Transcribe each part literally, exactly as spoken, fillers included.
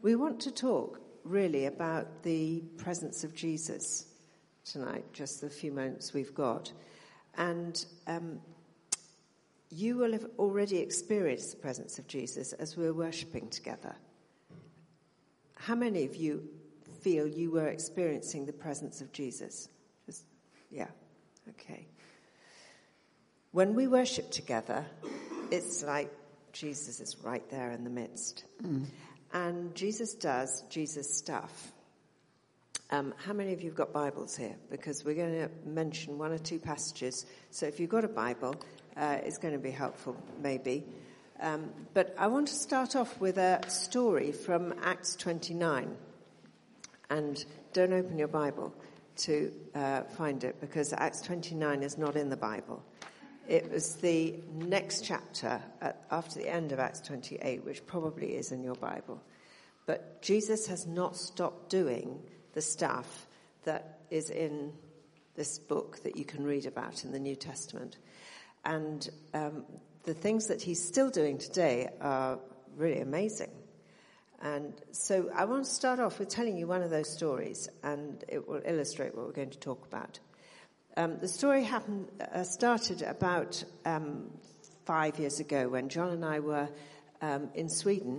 We want to talk really about the presence of Jesus tonight, just the few moments we've got. And um, you will have already experienced the presence of Jesus as we were worshipping together. How many of you feel you were experiencing the presence of Jesus? Just, yeah, okay. When we worship together, it's like Jesus is right there in the midst. Mm. And Jesus does Jesus stuff. Um, how many of you have got Bibles here? Because we're going to mention one or two passages. So if you've got a Bible, uh, it's going to be helpful, maybe. Um, but I want to start off with a story from Acts twenty-nine. And don't open your Bible to uh, find it, because Acts twenty-nine is not in the Bible. It was the next chapter at, after the end of Acts twenty-eight, which probably is in your Bible. But Jesus has not stopped doing the stuff that is in this book that you can read about in the New Testament. And um, the things that he's still doing today are really amazing. And so I want to start off with telling you one of those stories, and it will illustrate what we're going to talk about. Um, the story happened, uh, started about um, five years ago when John and I were um, in Sweden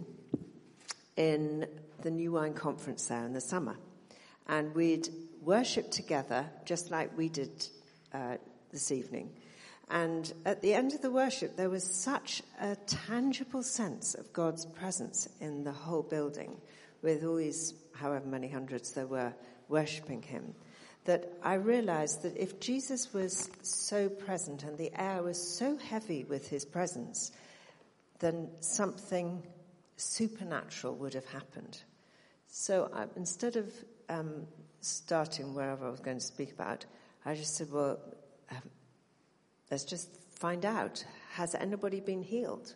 in the New Wine Conference there in the summer. And we'd worshipped together just like we did uh, this evening. And at the end of the worship, there was such a tangible sense of God's presence in the whole building, with all these, however many hundreds there were, worshipping him, that I realized that if Jesus was so present and the air was so heavy with his presence, then something supernatural would have happened. So I, instead of um, starting wherever I was going to speak about, I just said, well, um, let's just find out, has anybody been healed?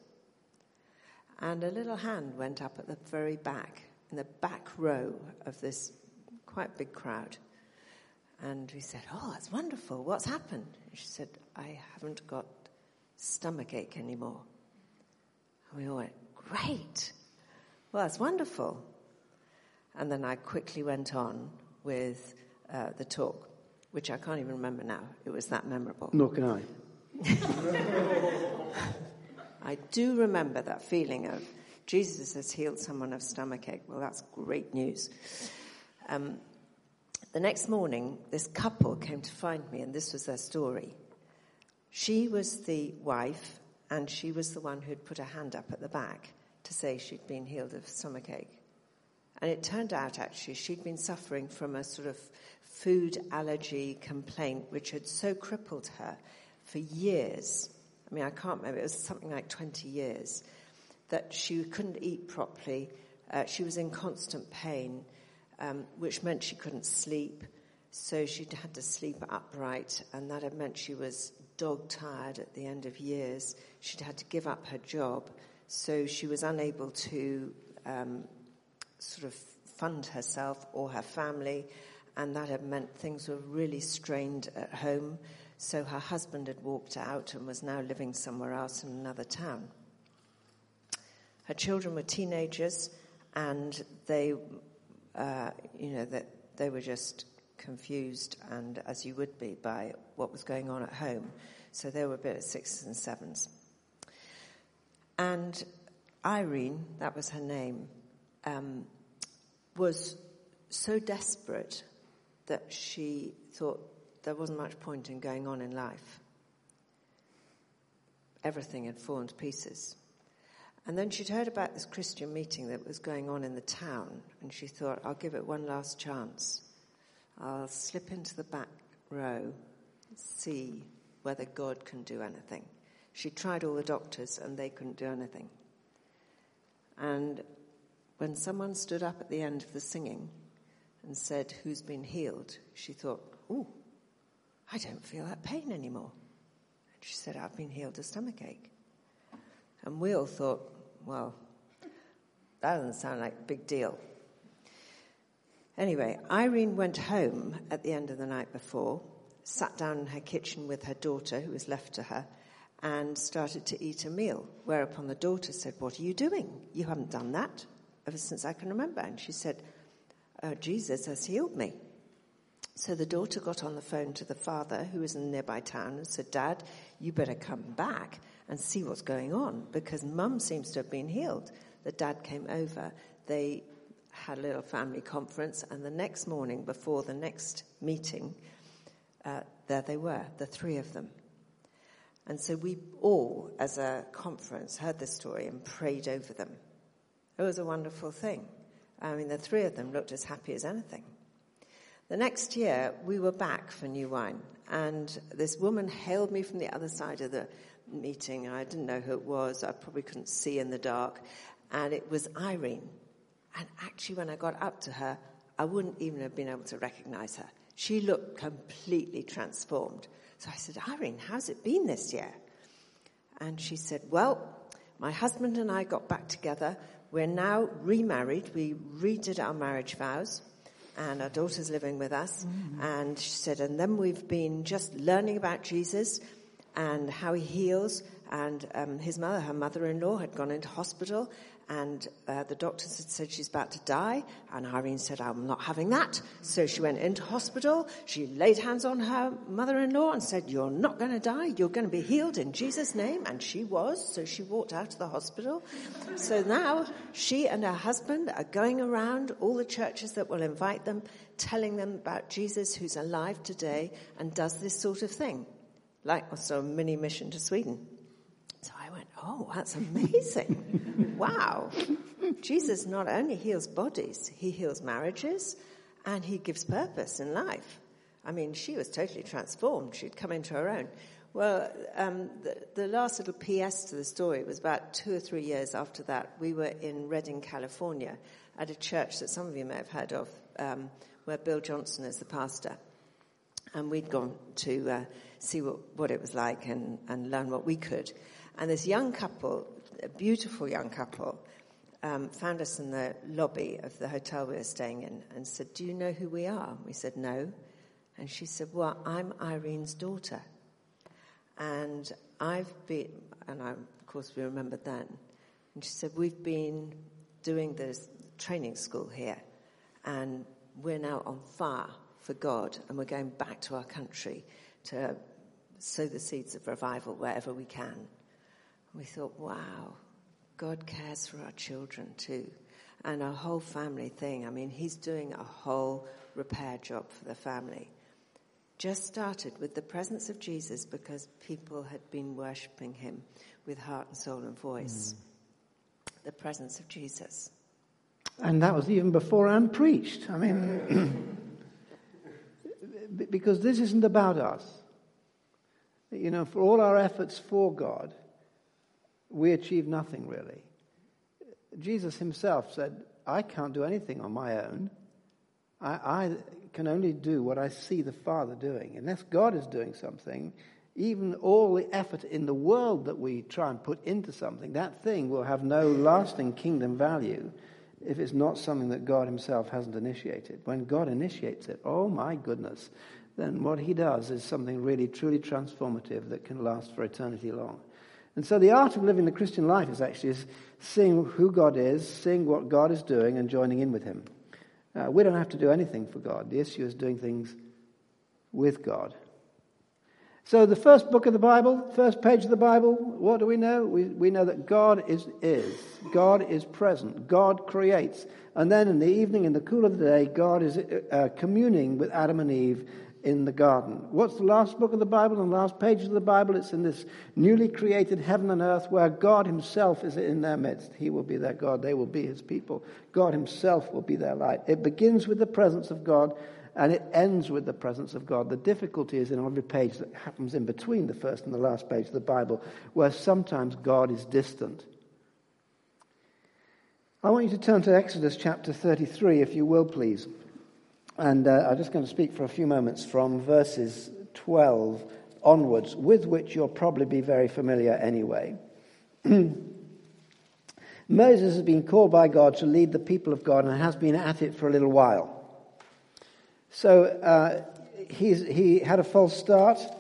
And a little hand went up at the very back, in the back row of this quite big crowd. And we said, oh, that's wonderful. What's happened? And she said, I haven't got stomachache anymore. And we all went, great. Well, that's wonderful. And then I quickly went on with uh, the talk, which I can't even remember now. It was that memorable. Nor can I. I do remember that feeling of Jesus has healed someone of stomachache. Well, that's great news. Um, the next morning, this couple came to find me, and this was their story. She was the wife, and she was the one who'd put her hand up at the back to say she'd been healed of stomachache. And it turned out, actually, she'd been suffering from a sort of food allergy complaint which had so crippled her for years. I mean, I can't remember. It was something like twenty years that she couldn't eat properly. Uh, she was in constant pain, um, which meant she couldn't sleep. So she'd had to sleep upright, and that had meant she was dog-tired at the end of years. She'd had to give up her job, so she was unable to um, sort of fund herself or her family, and that had meant things were really strained at home. So her husband had walked out and was now living somewhere else in another town. Her children were teenagers, and they, uh, you know, that they were just confused, and as you would be, by what was going on at home. So they were a bit at sixes and sevens. And Irene, that was her name, um, was so desperate that she thought there wasn't much point in going on in life. Everything had fallen to pieces. And then she'd heard about this Christian meeting that was going on in the town, and she thought, I'll give it one last chance. I'll slip into the back row, see whether God can do anything. She tried all the doctors, and they couldn't do anything. And when someone stood up at the end of the singing and said, who's been healed? She thought, ooh, I don't feel that pain anymore. And she said, I've been healed of stomachache. And we all thought, well, that doesn't sound like a big deal. Anyway, Irene went home at the end of the night before, sat down in her kitchen with her daughter, who was left to her, and started to eat a meal, whereupon the daughter said, what are you doing? You haven't done that. ever since I can remember. And she said, uh, Jesus has healed me. So the daughter got on the phone to the father, who was in a nearby town, and said, Dad, you better come back and see what's going on, because Mum seems to have been healed. The dad came over. They had a little family conference, and the next morning, before the next meeting, uh, there they were, the three of them. And so we all, as a conference, heard the story and prayed over them. It was a wonderful thing. I mean, the three of them looked as happy as anything. The next year, we were back for New Wine, and this woman hailed me from the other side of the meeting. I didn't know who it was. I probably couldn't see in the dark. And it was Irene. And actually, when I got up to her, I wouldn't even have been able to recognize her. She looked completely transformed. So I said, Irene, how's it been this year? And she said, well, my husband and I got back together. We're now remarried. We redid our marriage vows. And our daughter's living with us. Mm-hmm. And she said, and then we've been just learning about Jesus and how he heals. And um, his mother, her mother-in-law, had gone into hospital. And uh, the doctors had said she's about to die. And Irene said, I'm not having that. So she went into hospital. She laid hands on her mother-in-law and said, you're not going to die. You're going to be healed in Jesus' name. And she was. So she walked out of the hospital. So now she and her husband are going around all the churches that will invite them, telling them about Jesus, who's alive today and does this sort of thing. Like also a mini mission to Sweden. So I went, oh, that's amazing. Wow. Jesus not only heals bodies, he heals marriages, and he gives purpose in life. I mean, she was totally transformed. She'd come into her own. Well, um, the, the last little P S to the story was about two or three years after that. We were in Redding, California, at a church that some of you may have heard of, um, where Bill Johnson is the pastor. And we'd gone to uh, see what, what it was like and, and learn what we could. And this young couple, a beautiful young couple, um, found us in the lobby of the hotel we were staying in and said, do you know who we are? We said, no. And she said, well, I'm Irene's daughter. And I've been, and I, of course we remembered then. And she said, we've been doing this training school here. And we're now on fire for God. And we're going back to our country to sow the seeds of revival wherever we can. We thought, wow, God cares for our children too. And our whole family thing. I mean, he's doing a whole repair job for the family. Just started with the presence of Jesus because people had been worshipping him with heart and soul and voice. Mm. The presence of Jesus. And that was even before Anne preached. I mean, because this isn't about us. You know, for all our efforts for God, we achieve nothing really. Jesus himself said, I can't do anything on my own. I, I can only do what I see the Father doing. Unless God is doing something, even all the effort in the world that we try and put into something, that thing will have no lasting kingdom value if it's not something that God himself hasn't initiated. When God initiates it, oh my goodness, then what he does is something really truly transformative that can last for eternity long. And so the art of living the Christian life is actually is seeing who God is, seeing what God is doing and joining in with him. Uh, we don't have to do anything for God. The issue is doing things with God. So the first book of the Bible, first page of the Bible, what do we know? We, we know that God is, is. God is present. God creates. And then in the evening, in the cool of the day, God is uh, communing with Adam and Eve in the garden. What's the last book of the Bible and the last page of the Bible? It's in this newly created heaven and earth where God himself is in their midst. He will be their God. They will be his people. God himself will be their light. It begins with the presence of God and it ends with the presence of God. The difficulty is in every page that happens in between the first and the last page of the Bible, where sometimes God is distant. I want you to turn to Exodus chapter thirty-three, if you will, please. And uh, I'm just going to speak for a few moments from verses twelve onwards, with which you'll probably be very familiar anyway. Moses has been called by God to lead the people of God and has been at it for a little while. So uh, he's, he had a false start.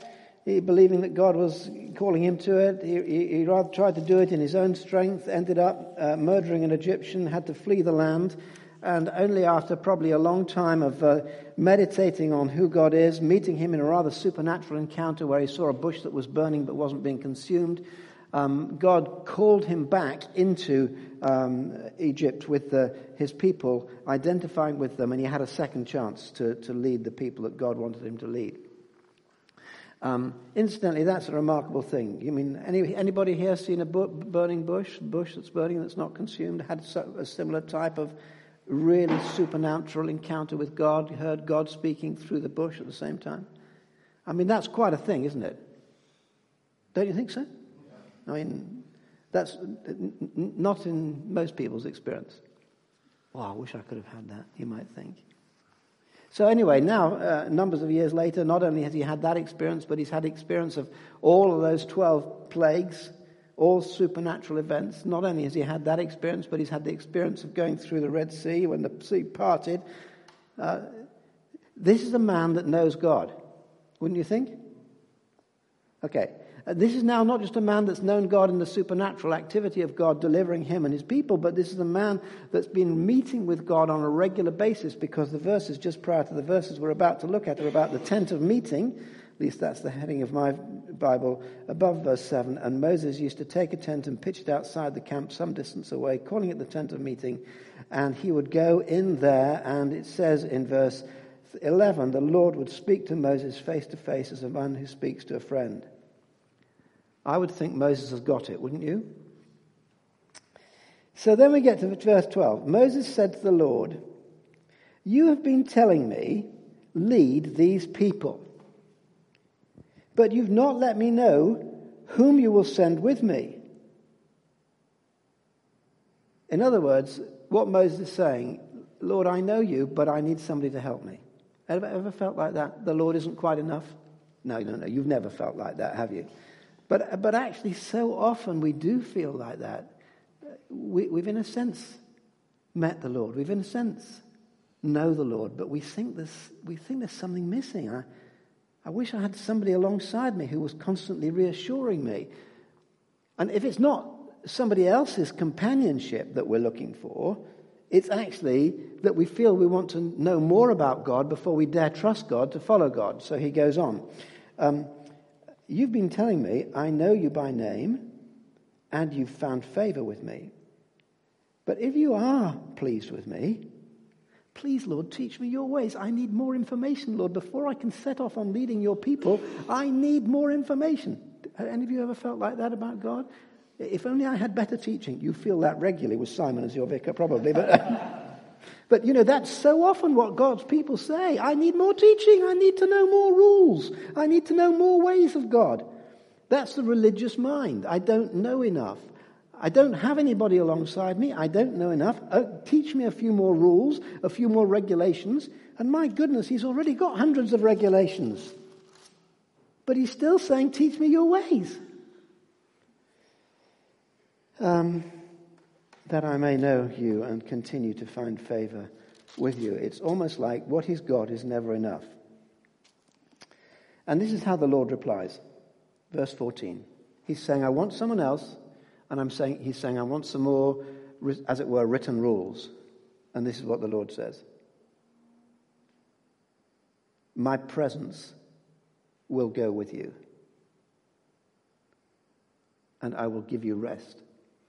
he believing that God was calling him to it. He, he, he rather tried to do it in his own strength, ended up uh, murdering an Egyptian, had to flee the land, and only after probably a long time of uh, meditating on who God is, meeting him in a rather supernatural encounter where he saw a bush that was burning but wasn't being consumed, um, God called him back into um, Egypt with the, his people, identifying with them, and he had a second chance to, to lead the people that God wanted him to lead. Um, incidentally, that's a remarkable thing. You mean any, anybody here seen a bu- burning bush, bush that's burning that's not consumed, had a similar type of really supernatural encounter with God, heard God speaking through the bush at the same time? I mean, that's quite a thing, isn't it? Don't you think so? I mean, that's n- not in most people's experience. Oh, I wish I could have had that, you might think. So anyway, now, uh, numbers of years later, not only has he had that experience, but he's had experience of all of those twelve plagues, all supernatural events. Not only has he had that experience, but he's had the experience of going through the Red Sea when the sea parted. Uh, this is a man that knows God, wouldn't you think? Okay. Uh, this is now not just a man that's known God in the supernatural activity of God delivering him and his people, but this is a man that's been meeting with God on a regular basis, because the verses just prior to the verses we're about to look at are about the tent of meeting. At least that's the heading of my Bible above verse seven. And Moses used to take a tent and pitch it outside the camp some distance away, calling it the tent of meeting. And he would go in there, and it says in verse eleven, the Lord would speak to Moses face to face as a man who speaks to a friend. I would think Moses has got it, wouldn't you? So then we get to verse twelve. Moses said to the Lord, "You have been telling me, lead these people. But you've not let me know whom you will send with me." In other words, what Moses is saying, Lord, I know you, but I need somebody to help me. Ever, ever felt like that? The Lord isn't quite enough? No, no, no. You've never felt like that, have you? But but actually, so often we do feel like that. We, we've, in a sense, met the Lord. We've, in a sense, know the Lord. But we think there's, we think there's something missing. I, I wish I had somebody alongside me who was constantly reassuring me. And if it's not somebody else's companionship that we're looking for, it's actually that we feel we want to know more about God before we dare trust God to follow God. So he goes on. Um, You've been telling me, I know you by name, and you've found favor with me. But if you are pleased with me, please, Lord, teach me your ways. I need more information, Lord. Before I can set off on leading your people, I need more information. Have any of you ever felt like that about God? If only I had better teaching. You feel that regularly with Simon as your vicar, probably. But, but you know, that's so often what God's people say. I need more teaching. I need to know more rules. I need to know more ways of God. That's the religious mind. I don't know enough. I don't have anybody alongside me. I don't know enough. Uh, teach me a few more rules, a few more regulations. And my goodness, he's already got hundreds of regulations. But he's still saying, teach me your ways. Um, that I may know you and continue to find favor with you. It's almost like what he's got is never enough. And this is how the Lord replies. Verse fourteen. He's saying, I want someone else. And I'm saying, he's saying, I want some more, as it were, written rules. And this is what the Lord says. My presence will go with you. And I will give you rest.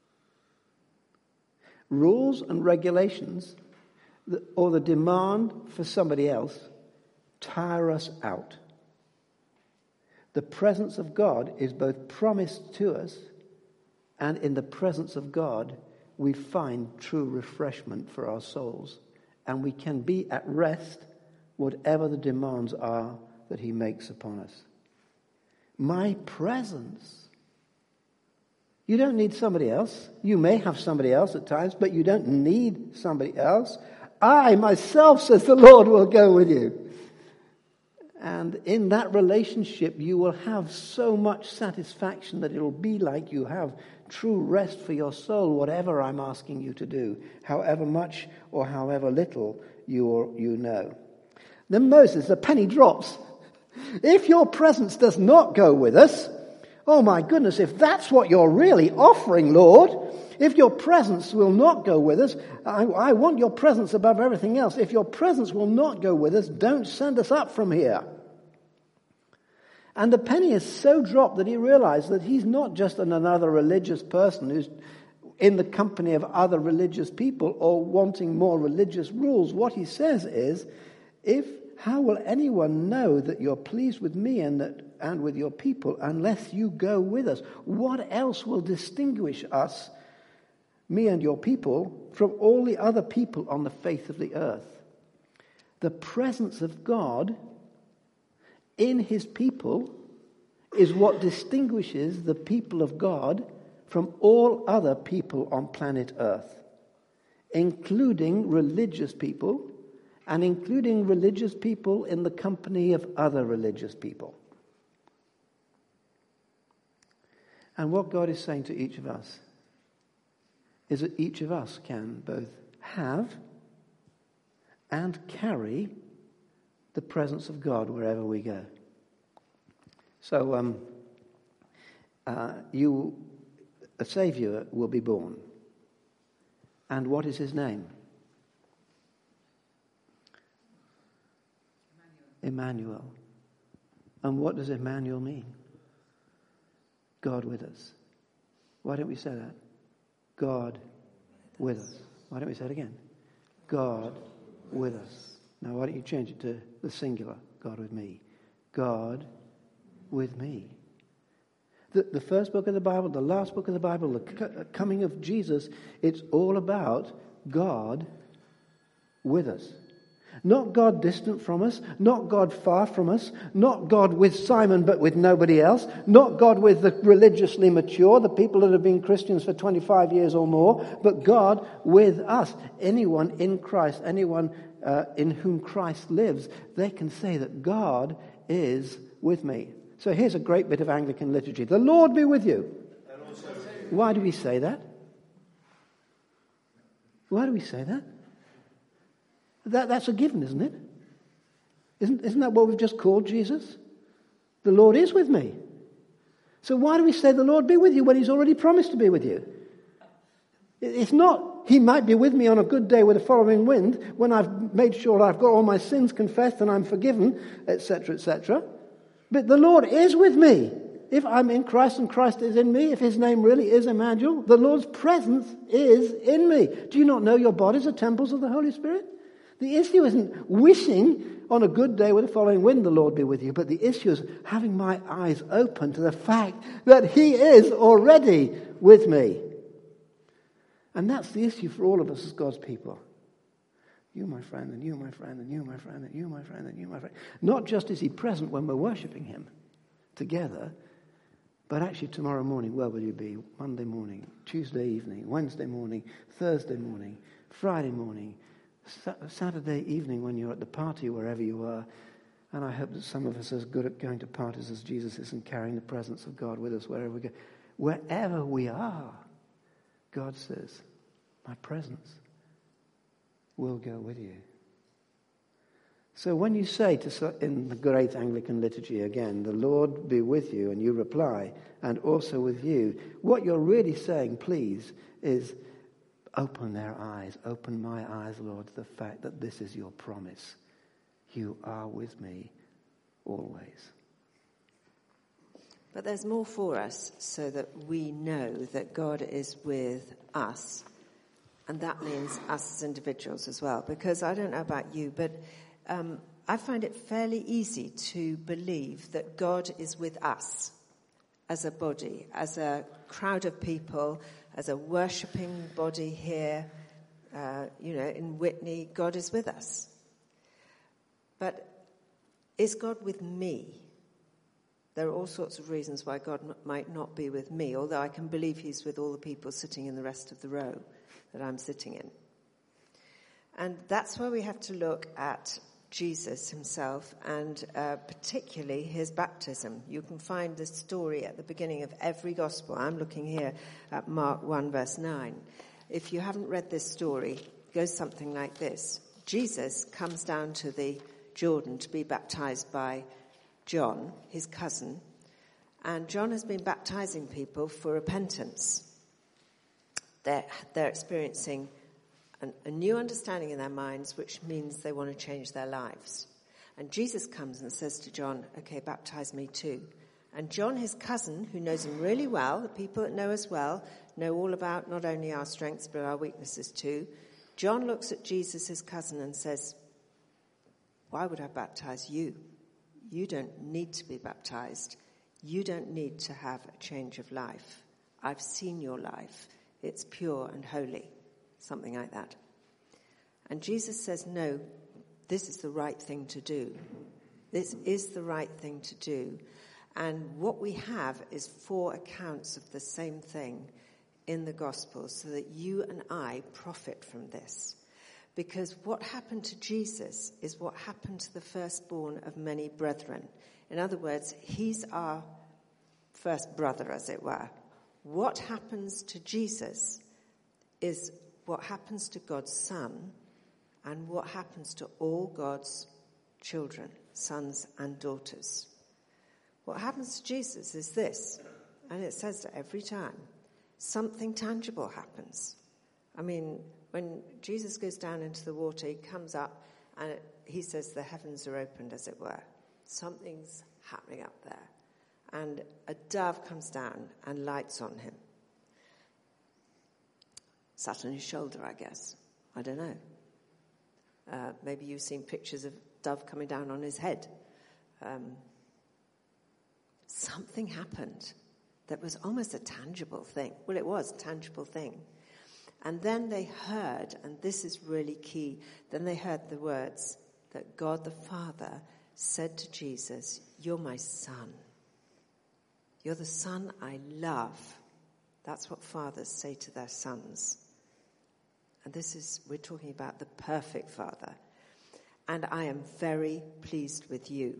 Rules and regulations, or the demand for somebody else, tire us out. The presence of God is both promised to us, and in the presence of God, we find true refreshment for our souls. And we can be at rest, whatever the demands are that he makes upon us. My presence. You don't need somebody else. You may have somebody else at times, but you don't need somebody else. I myself, says the Lord, will go with you. And in that relationship, you will have so much satisfaction that it'll be like you have true rest for your soul, whatever I'm asking you to do, however much or however little you, or, you know. Then Moses, the penny drops. If your presence does not go with us, oh my goodness, if that's what you're really offering, Lord, if your presence will not go with us, I, I want your presence above everything else. If your presence will not go with us, don't send us up from here. And the penny is so dropped that he realized that he's not just an, another religious person who's in the company of other religious people or wanting more religious rules. What he says is, if how will anyone know that you're pleased with me and that and with your people unless you go with us? What else will distinguish us, me and your people, from all the other people on the face of the earth? The presence of God in his people is what distinguishes the people of God from all other people on planet Earth, including religious people and including religious people in the company of other religious people. And what God is saying to each of us is that each of us can both have and carry the presence of God wherever we go. So, um, uh, you, a Saviour will be born. And what is his name? Emmanuel. Emmanuel. And what does Emmanuel mean? God with us. Why don't we say that? God with us. Why don't we say it again? God with us. Now, why don't you change it to the singular? God with me. God with me. The, the first book of the Bible, the last book of the Bible, the coming of Jesus, it's all about God with us. Not God distant from us, not God far from us, not God with Simon but with nobody else, not God with the religiously mature, the people that have been Christians for twenty-five years or more, but God with us. Anyone in Christ, anyone uh, in whom Christ lives, they can say that God is with me. So here's a great bit of Anglican liturgy. The Lord be with you. Why do we say that? Why do we say that? That that's a given, isn't it? Isn't, isn't that what we've just called Jesus? The Lord is with me. So why do we say the Lord be with you when he's already promised to be with you? It's not, he might be with me on a good day with a following wind when I've made sure I've got all my sins confessed and I'm forgiven, et cetera, et cetera. But the Lord is with me. If I'm in Christ and Christ is in me, if his name really is Emmanuel, the Lord's presence is in me. Do you not know your bodies are temples of the Holy Spirit? The issue isn't wishing on a good day with a following wind the Lord be with you, but the issue is having my eyes open to the fact that he is already with me. And that's the issue for all of us as God's people. You, my friend, and you, my friend, and you, my friend, and you, my friend, and you, my friend. Not just is he present when we're worshipping him together, but actually tomorrow morning, where will you be? Monday morning, Tuesday evening, Wednesday morning, Thursday morning, Friday morning, Saturday evening when you're at the party, wherever you are. And I hope that some of us are as good at going to parties as Jesus is and carrying the presence of God with us wherever we go. Wherever we are, God says, my presence will go with you. So when you say to in the great Anglican liturgy again, the Lord be with you, and you reply, and also with you, what you're really saying, please, is open their eyes, open my eyes, Lord, to the fact that this is your promise. You are with me always. But there's more for us so that we know that God is with us. And that means us as individuals as well. Because I don't know about you, but um, I find it fairly easy to believe that God is with us as a body, as a crowd of people, as a worshipping body here, uh, you know, in Whitney. God is with us. But is God with me? There are all sorts of reasons why God m- might not be with me, although I can believe he's with all the people sitting in the rest of the row that I'm sitting in. And that's where we have to look at Jesus himself, and uh, particularly his baptism. You can find this story at the beginning of every gospel. I'm looking here at Mark one verse nine. If you haven't read this story, it goes something like this. Jesus comes down to the Jordan to be baptized by John, his cousin, and John has been baptizing people for repentance. They're, they're experiencing an, a new understanding in their minds, which means they want to change their lives. And Jesus comes and says to John, okay, baptize me too. And John, his cousin, who knows him really well, the people that know us well, know all about not only our strengths but our weaknesses too. John looks at Jesus, his cousin, and says, why would I baptize you? You don't need to be baptized. You don't need to have a change of life. I've seen your life. It's pure and holy. Something like that. And Jesus says, no, this is the right thing to do. This is the right thing to do. And what we have is four accounts of the same thing in the Gospels so that you and I profit from this. Because what happened to Jesus is what happened to the firstborn of many brethren. In other words, he's our first brother, as it were. What happens to Jesus is what happens to God's Son and what happens to all God's children, sons and daughters. What happens to Jesus is this, and it says it every time, something tangible happens. I mean, when Jesus goes down into the water, he comes up and it, he says the heavens are opened, as it were. Something's happening up there. And a dove comes down and lights on him. Sat on his shoulder, I guess. I don't know. Uh, maybe you've seen pictures of dove coming down on his head. Um, something happened that was almost a tangible thing. Well, it was a tangible thing. And then they heard, and this is really key, then they heard the words that God the Father said to Jesus, you're my son. You're the son I love. That's what fathers say to their sons. And this is, we're talking about the perfect Father. And I am very pleased with you.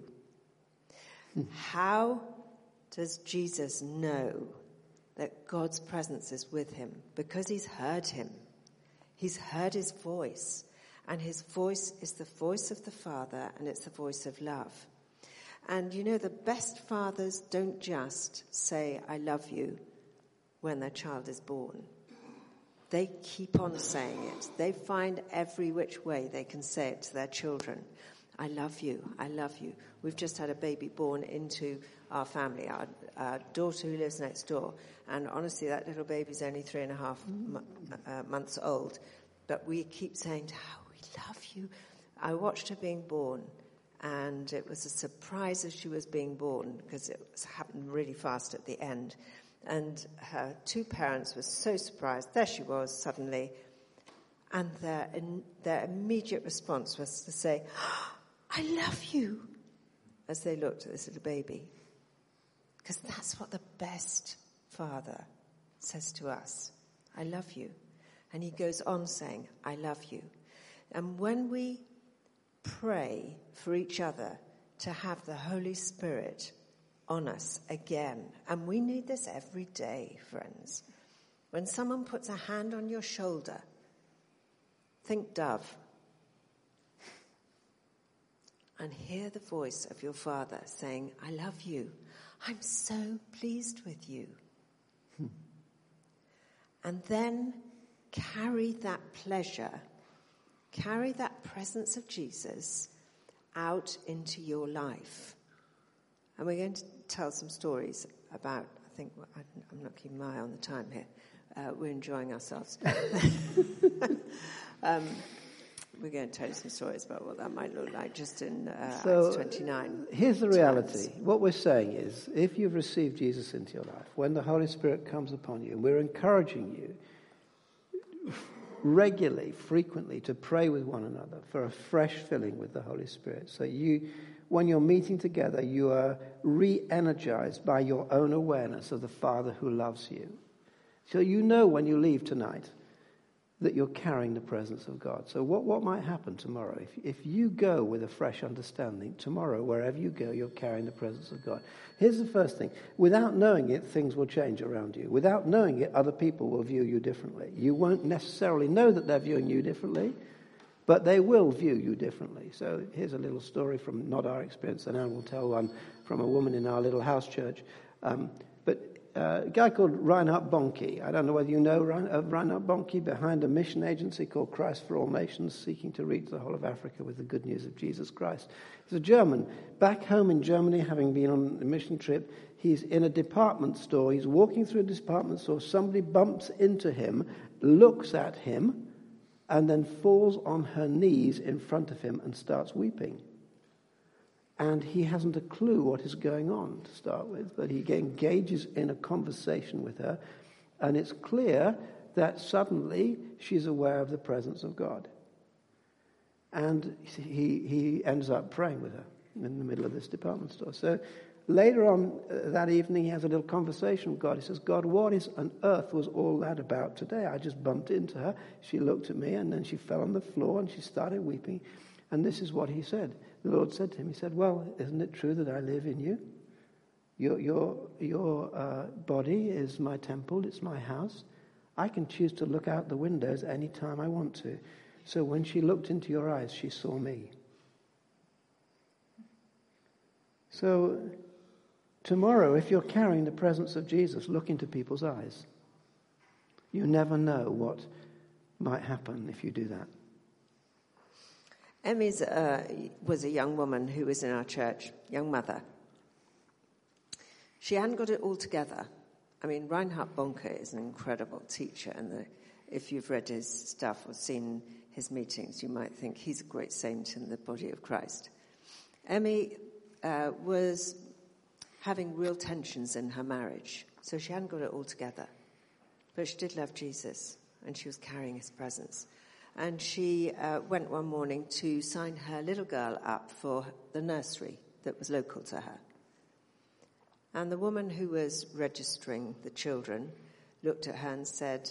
How does Jesus know that God's presence is with him? Because he's heard him. He's heard his voice. And his voice is the voice of the Father, and it's the voice of love. And you know, the best fathers don't just say, I love you, when their child is born. They keep on saying it. They find every which way they can say it to their children. I love you, I love you. We've just had a baby born into our family, our, our daughter who lives next door. And honestly, that little baby's only three and a half m- uh, months old. But we keep saying to her, we love you. I watched her being born. And it was a surprise as she was being born, because it was, happened really fast at the end. And her two parents were so surprised. There she was suddenly. And their, in, their immediate response was to say, oh, I love you, as they looked at this little baby. Because that's what the best father says to us. I love you. And he goes on saying, I love you. And when we pray for each other to have the Holy Spirit on us again, and we need this every day, friends. When someone puts a hand on your shoulder, think dove, and hear the voice of your Father saying, I love you. I'm so pleased with you. Hmm. And then carry that pleasure, carry that presence of Jesus out into your life. And we're going to tell some stories about, I think, I'm not keeping my eye on the time here. Uh, we're enjoying ourselves. um, we're going to tell you some stories about what that might look like just in uh, so, Acts twenty-nine. Here's the reality. Times. What we're saying is, if you've received Jesus into your life, when the Holy Spirit comes upon you, we're encouraging you regularly, frequently, to pray with one another for a fresh filling with the Holy Spirit. So you, when you're meeting together, you are re-energized by your own awareness of the Father who loves you. So you know when you leave tonight that you're carrying the presence of God. So what, what might happen tomorrow? If, if you go with a fresh understanding, tomorrow, wherever you go, you're carrying the presence of God. Here's the first thing. Without knowing it, things will change around you. Without knowing it, other people will view you differently. You won't necessarily know that they're viewing you differently, but they will view you differently. So here's a little story from not our experience, and I will tell one from a woman in our little house church. Um, but uh, a guy called Reinhard Bonnke. I don't know whether you know Rein, uh, Reinhard Bonnke, behind a mission agency called Christ for All Nations, seeking to reach the whole of Africa with the good news of Jesus Christ. He's a German. Back home in Germany, having been on a mission trip, he's in a department store. He's walking through a department store. Somebody bumps into him, looks at him, and then falls on her knees in front of him and starts weeping. And he hasn't a clue what is going on to start with, but he engages in a conversation with her, and it's clear that suddenly she's aware of the presence of God. And he, he ends up praying with her in the middle of this department store. So later on uh, that evening, he has a little conversation with God. He says, God, what is on earth was all that about today? I just bumped into her. She looked at me, and then she fell on the floor, and she started weeping. And this is what he said. The Lord said to him, he said, well, isn't it true that I live in you? Your, your, your uh, body is my temple. It's my house. I can choose to look out the windows any time I want to. So when she looked into your eyes, she saw me. So tomorrow, if you're carrying the presence of Jesus, look into people's eyes. You never know what might happen if you do that. Emmy uh, was a young woman who was in our church, young mother. She hadn't got it all together. I mean, Reinhard Bonnke is an incredible teacher, and the, if you've read his stuff or seen his meetings, you might think he's a great saint in the body of Christ. Emmy uh, was having real tensions in her marriage, so she hadn't got it all together. But she did love Jesus, and she was carrying his presence. And she uh, went one morning to sign her little girl up for the nursery that was local to her. And the woman who was registering the children looked at her and said,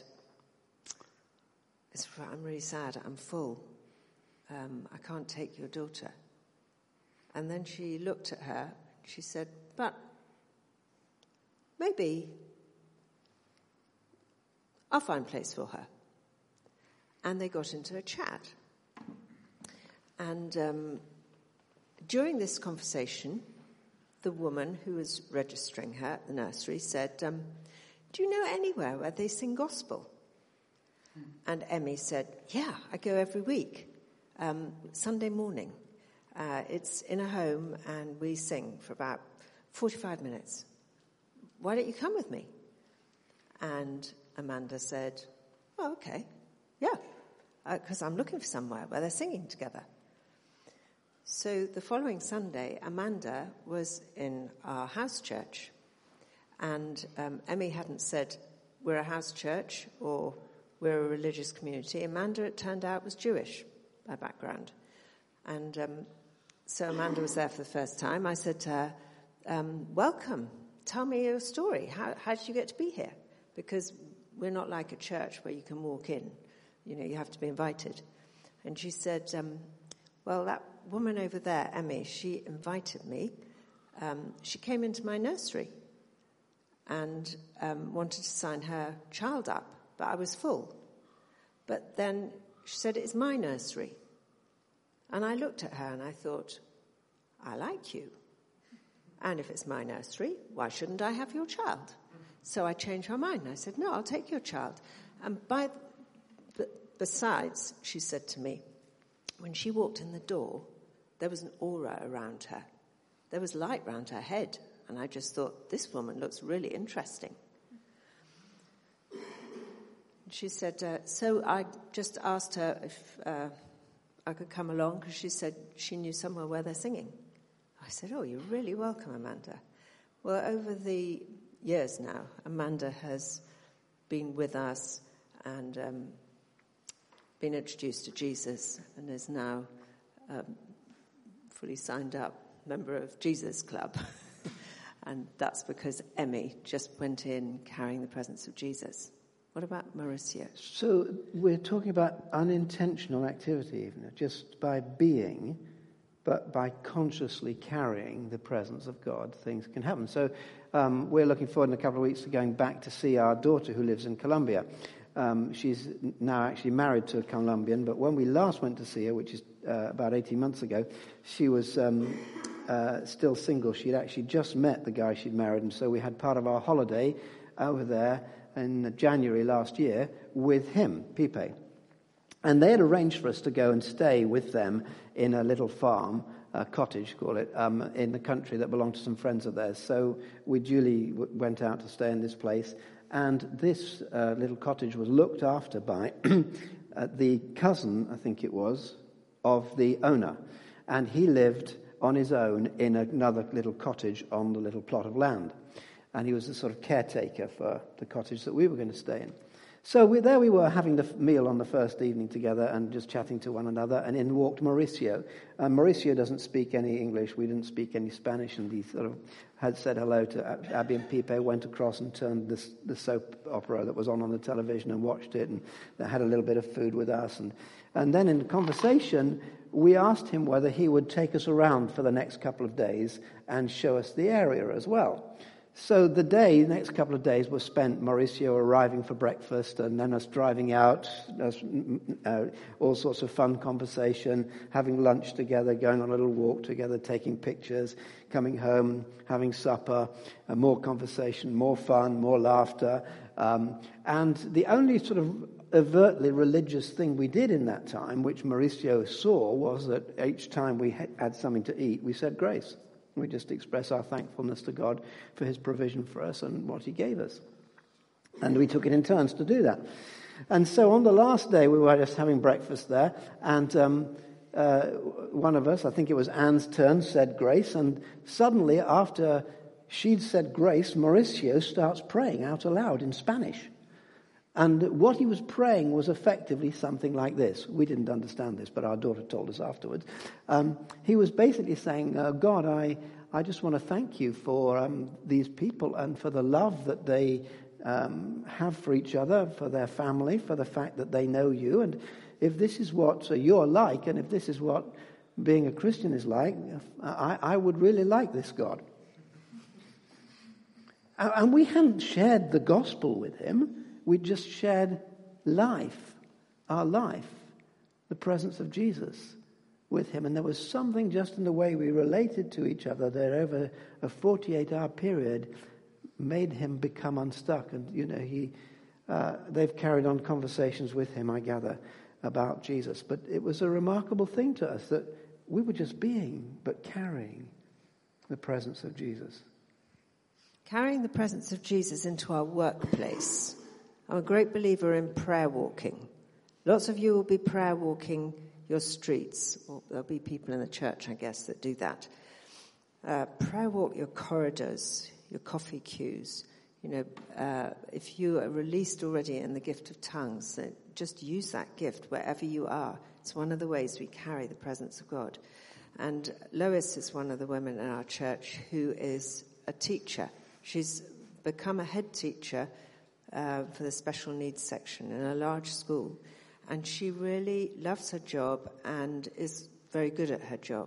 I'm really sad, I'm full. Um, I can't take your daughter. And then she looked at her, she said, but maybe I'll find a place for her. And they got into a chat. And um, during this conversation, the woman who was registering her at the nursery said, um, do you know anywhere where they sing gospel? Mm. And Emmy said, yeah, I go every week, um, Sunday morning. Uh, it's in a home, and we sing for about forty-five minutes. Why don't you come with me? And Amanda said, oh, okay. Yeah, because uh, I'm looking for somewhere where they're singing together. So the following Sunday, Amanda was in our house church, and um, Emmy hadn't said, we're a house church or we're a religious community. Amanda, it turned out, was Jewish by background. And um, so Amanda was there for the first time. I said to her, um, welcome, tell me your story. How, how did you get to be here? Because we're not like a church where you can walk in. You know, you have to be invited. And she said, um, well, that woman over there, Emmy, she invited me. Um, she came into my nursery and um, wanted to sign her child up, but I was full. But then she said, it's my nursery. And I looked at her and I thought, I like you. And if it's my nursery, why shouldn't I have your child? So I changed my mind. I said, no, I'll take your child. And by Besides, she said to me, when she walked in the door, there was an aura around her. There was light around her head. And I just thought, this woman looks really interesting. She said, uh, so I just asked her if uh, I could come along, because she said she knew somewhere where they're singing. I said, oh, you're really welcome, Amanda. Well, over the years now, Amanda has been with us and um, been introduced to Jesus, and is now um, fully signed up member of Jesus Club. And that's because Emmy just went in carrying the presence of Jesus. What about Mauricio? So we're talking about unintentional activity, even just by being, but by consciously carrying the presence of God, things can happen. So um, we're looking forward in a couple of weeks to going back to see our daughter who lives in Colombia. Um, she's now actually married to a Colombian, but when we last went to see her, which is uh, about eighteen months ago, she was um, uh, still single. She'd actually just met the guy she'd married, and so we had part of our holiday over there in January last year with him, Pipe. And they had arranged for us to go and stay with them in a little farm, a cottage, call it, um, in the country that belonged to some friends of theirs. So we duly w- went out to stay in this place. And this uh, little cottage was looked after by uh, the cousin, I think it was, of the owner. And he lived on his own in another little cottage on the little plot of land. And he was the sort of caretaker for the cottage that we were going to stay in. So we, there we were having the meal on the first evening together and just chatting to one another, and in walked Mauricio. And Mauricio doesn't speak any English, we didn't speak any Spanish, and he sort of had said hello to Abby and Pipe, went across and turned this, the soap opera that was on on the television and watched it, and they had a little bit of food with us. And, and then in the conversation, we asked him whether he would take us around for the next couple of days and show us the area as well. So the day, the next couple of days, were spent Mauricio arriving for breakfast and then us driving out, uh, all sorts of fun conversation, having lunch together, going on a little walk together, taking pictures, coming home, having supper, uh, more conversation, more fun, more laughter. Um, and the only sort of overtly religious thing we did in that time, which Mauricio saw, was that each time we had something to eat, we said grace. We just express our thankfulness to God for his provision for us and what he gave us. And we took it in turns to do that. And so on the last day, we were just having breakfast there, and um, uh, one of us, I think it was Anne's turn, said grace, and suddenly after she'd said grace, Mauricio starts praying out aloud in Spanish. And what he was praying was effectively something like this. We didn't understand this, but our daughter told us afterwards. Um, he was basically saying, uh, God, I, I just want to thank you for um, these people and for the love that they um, have for each other, for their family, for the fact that they know you. And if this is what uh, you're like, and if this is what being a Christian is like, I, I would really like this God. And we hadn't shared the gospel with him. We just shared life, our life, the presence of Jesus with him. And there was something just in the way we related to each other that over a forty-eight hour period made him become unstuck. And, you know, he, uh, they've carried on conversations with him, I gather, about Jesus. But it was a remarkable thing to us that we were just being, but carrying the presence of Jesus. Carrying the presence of Jesus into our workplace. I'm a great believer in prayer walking. Lots of you will be prayer walking your streets. Or there'll be people in the church, I guess, that do that. Uh, prayer walk your corridors, your coffee queues. You know, uh, if you are released already in the gift of tongues, then just use that gift wherever you are. It's one of the ways we carry the presence of God. And Lois is one of the women in our church who is a teacher. She's become a head teacher Uh, for the special needs section in a large school, and she really loves her job and is very good at her job.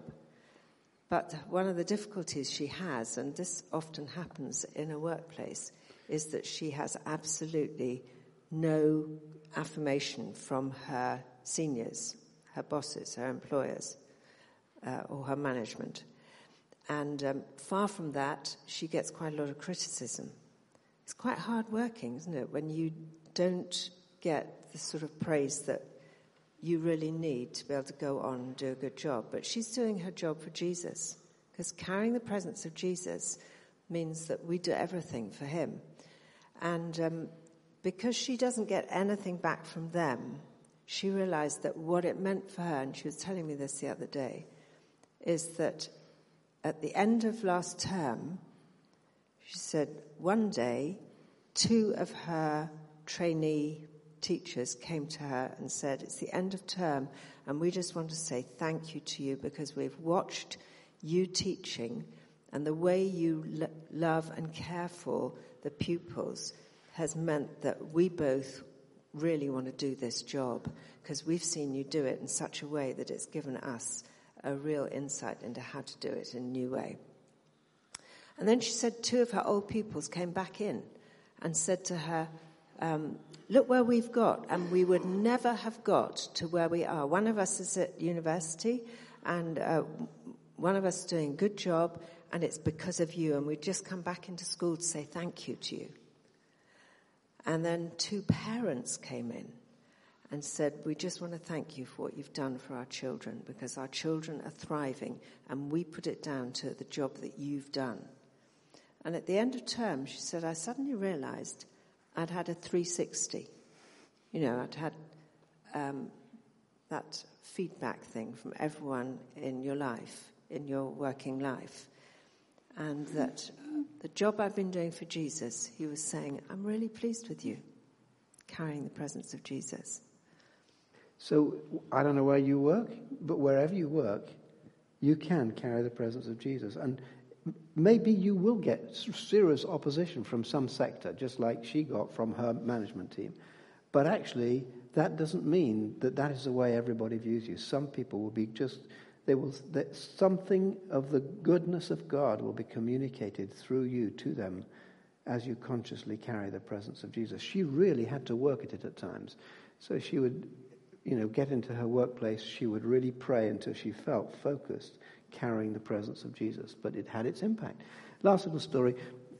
But one of the difficulties she has, and this often happens in a workplace, is that she has absolutely no affirmation from her seniors, her bosses, her employers, uh, or her management. And um, far from that, she gets quite a lot of criticism. It's quite hard working, isn't it, when you don't get the sort of praise that you really need to be able to go on and do a good job. But she's doing her job for Jesus, because carrying the presence of Jesus means that we do everything for him. And um, because she doesn't get anything back from them, she realized that what it meant for her, and she was telling me this the other day, is that at the end of last term, she said one day two of her trainee teachers came to her and said, it's the end of term and we just want to say thank you to you because we've watched you teaching, and the way you lo- love and care for the pupils has meant that we both really want to do this job because we've seen you do it in such a way that it's given us a real insight into how to do it in a new way. And then she said two of her old pupils came back in and said to her, um, look where we've got, and we would never have got to where we are. One of us is at university, and uh, one of us is doing a good job, and it's because of you, and we've just come back into school to say thank you to you. And then two parents came in and said, we just want to thank you for what you've done for our children, because our children are thriving, and we put it down to the job that you've done. And at the end of term, she said, I suddenly realized I'd had a three sixty. You know, I'd had um, that feedback thing from everyone in your life, in your working life. And that the job I've been doing for Jesus, he was saying, I'm really pleased with you, carrying the presence of Jesus. So I don't know where you work, but wherever you work, you can carry the presence of Jesus. And maybe you will get serious opposition from some sector, just like she got from her management team. But actually, that doesn't mean that that is the way everybody views you. Some people will be just, they will, that something of the goodness of God will be communicated through you to them as you consciously carry the presence of Jesus. She really had to work at it at times. So she would, you know, get into her workplace, she would really pray until she felt focused, carrying the presence of Jesus. But it had its impact. Last little story,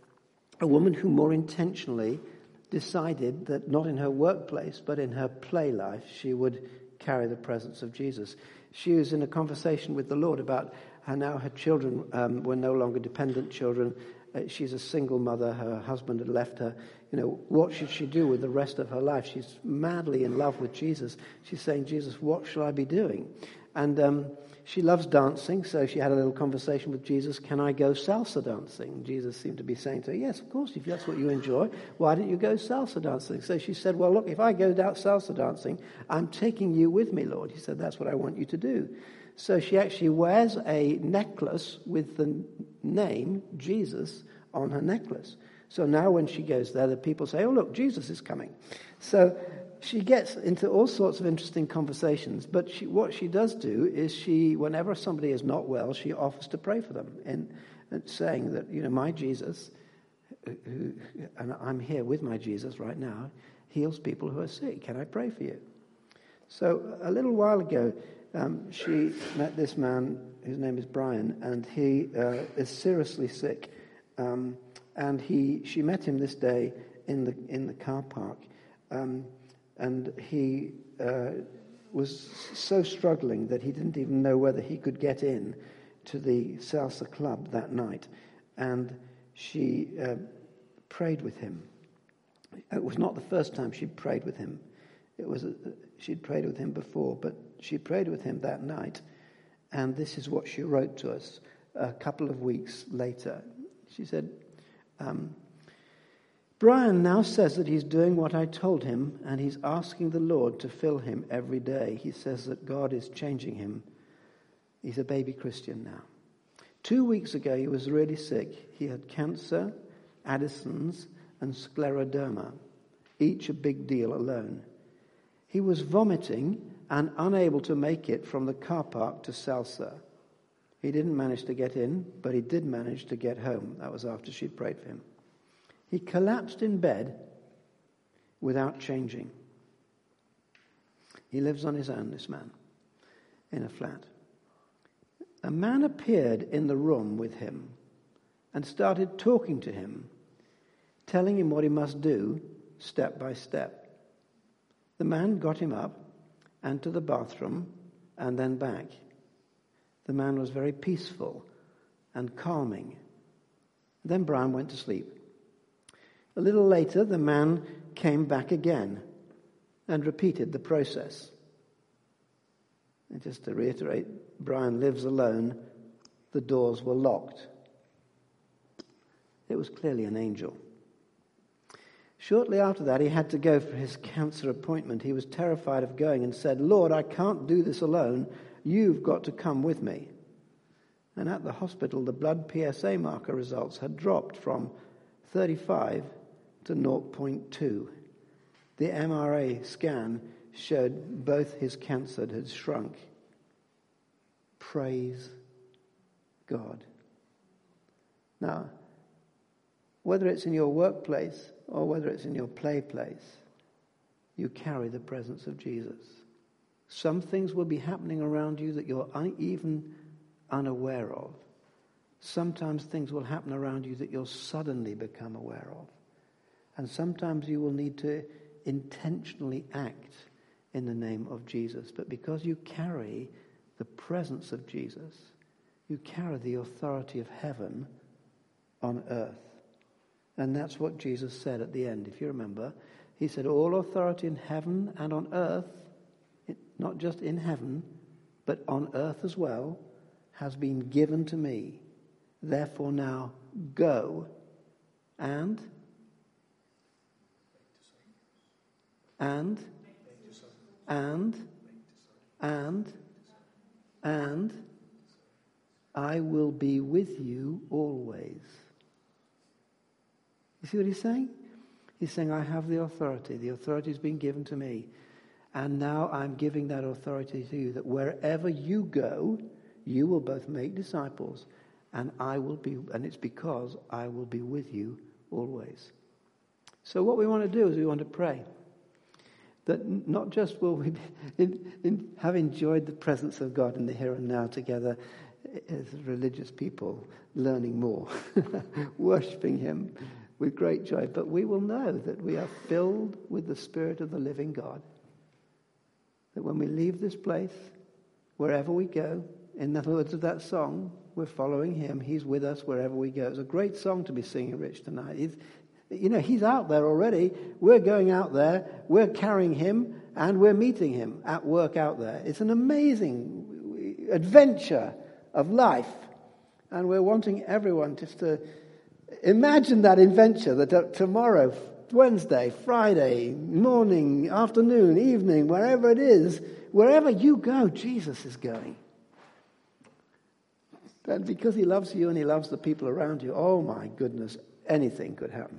a woman who more intentionally decided that not in her workplace, but in her play life, she would carry the presence of Jesus. She was in a conversation with the Lord about how now her children um, were no longer dependent children. Uh, she's a single mother. Her husband had left her. You know, what should she do with the rest of her life? She's madly in love with Jesus. She's saying, Jesus, what shall I be doing? And um, she loves dancing, so she had a little conversation with Jesus. Can I go salsa dancing? Jesus seemed to be saying to her, yes, of course, if that's what you enjoy, why don't you go salsa dancing? So she said, well, look, if I go down salsa dancing, I'm taking you with me, Lord. He said, that's what I want you to do. So she actually wears a necklace with the name Jesus on her necklace. So now when she goes there, the people say, oh, look, Jesus is coming. So she gets into all sorts of interesting conversations. But she, what she does do is she, whenever somebody is not well, she offers to pray for them. And, and saying that, you know, my Jesus, who, and I'm here with my Jesus right now, heals people who are sick. Can I pray for you? So a little while ago, um, she met this man, whose name is Brian, and he uh, is seriously sick. Um, and he, she met him this day in the in the car park, um, and he uh, was so struggling that he didn't even know whether he could get in to the salsa club that night. And she uh, prayed with him. It was not the first time she prayed with him. It was a, she'd prayed with him before, but she prayed with him that night. And this is what she wrote to us a couple of weeks later. She said, um, Brian now says that he's doing what I told him, and he's asking the Lord to fill him every day. He says that God is changing him. He's a baby Christian now. Two weeks ago, he was really sick. He had cancer, Addison's, and scleroderma, each a big deal alone. He was vomiting and unable to make it from the car park to Salsa. He didn't manage to get in, but he did manage to get home. That was after she'd prayed for him. He collapsed in bed without changing. He lives on his own, this man, in a flat. A man appeared in the room with him and started talking to him, telling him what he must do step by step. The man got him up and to the bathroom and then back. The man was very peaceful and calming. Then Brian went to sleep. A little later, the man came back again and repeated the process. And just to reiterate, Brian lives alone. The doors were locked. It was clearly an angel. Shortly after that, he had to go for his cancer appointment. He was terrified of going and said, Lord, I can't do this alone. You've got to come with me. And at the hospital, the blood P S A marker results had dropped from thirty-five to zero point two. The M R I scan showed both his cancer had shrunk. Praise God. Now, whether it's in your workplace or whether it's in your play place, you carry the presence of Jesus. Some things will be happening around you that you're un- even unaware of. Sometimes things will happen around you that you'll suddenly become aware of. And sometimes you will need to intentionally act in the name of Jesus. But because you carry the presence of Jesus, you carry the authority of heaven on earth. And that's what Jesus said at the end. If you remember, he said, all authority in heaven and on earth, not just in heaven, but on earth as well, has been given to me. Therefore now go and and and and and I will be with you always. You see what he's saying? He's saying, I have the authority. The authority has been given to me. And now I'm giving that authority to you, that wherever you go, you will both make disciples, and I will be, and it's because I will be with you always. So what we want to do is we want to pray that not just will we be, in, in, have enjoyed the presence of God in the here and now together as religious people, learning more, worshipping him with great joy, but we will know that we are filled with the Spirit of the living God. That when we leave this place, wherever we go, in the words of that song, we're following him. He's with us wherever we go. It's a great song to be singing, Rich, tonight. He's, you know, he's out there already. We're going out there. We're carrying him, and we're meeting him at work out there. It's an amazing adventure of life. And we're wanting everyone just to imagine that adventure, that tomorrow, Wednesday, Friday, morning, afternoon, evening, wherever it is, wherever you go, Jesus is going. And because he loves you and he loves the people around you, oh my goodness, anything could happen.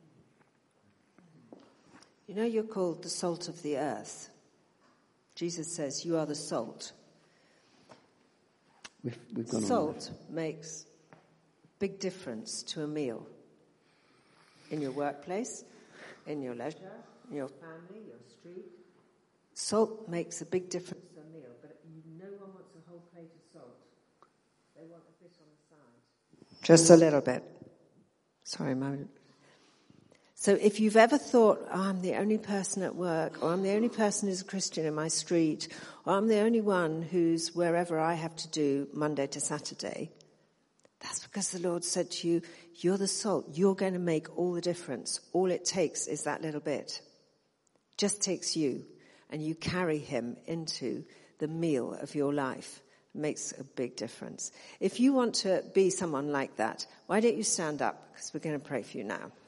You know, you're called the salt of the earth. Jesus says you are the salt. We've, we've gone Salt on makes a big difference to a meal. In your workplace, in your leisure, in your family, your street. Salt makes a big difference to a meal, but no one wants a whole plate of salt. They want a bit on the side. Just a little bit. Sorry, Mum. So if you've ever thought, oh, I'm the only person at work, or I'm the only person who's a Christian in my street, or I'm the only one who's wherever I have to do Monday to Saturday, that's because the Lord said to you, you're the salt. You're going to make all the difference. All it takes is that little bit. Just takes you, and you carry him into the meal of your life. It makes a big difference. If you want to be someone like that, why don't you stand up? Because we're going to pray for you now.